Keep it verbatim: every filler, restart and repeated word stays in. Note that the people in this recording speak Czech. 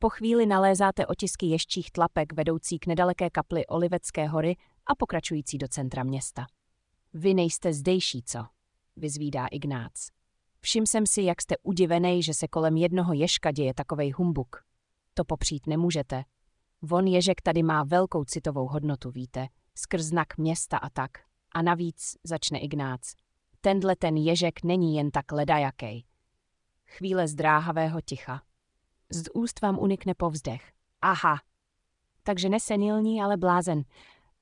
Po chvíli nalézáte otisky ježčích tlapek vedoucí k nedaleké kapli Olivecké hory a pokračující do centra města. Vy nejste zdejší, co? Vyzvídá Ignác. Všim jsem si, jak jste udivenej, že se kolem jednoho ježka děje takovej humbuk. To popřít nemůžete. Von ježek tady má velkou citovou hodnotu, víte, skrz znak města a tak. A navíc, začne Ignác, tenhle ten ježek není jen tak ledajakej. Chvíle zdráhavého ticha. Z úst vám unikne povzdech. Aha. Takže nesenilní, ale blázen.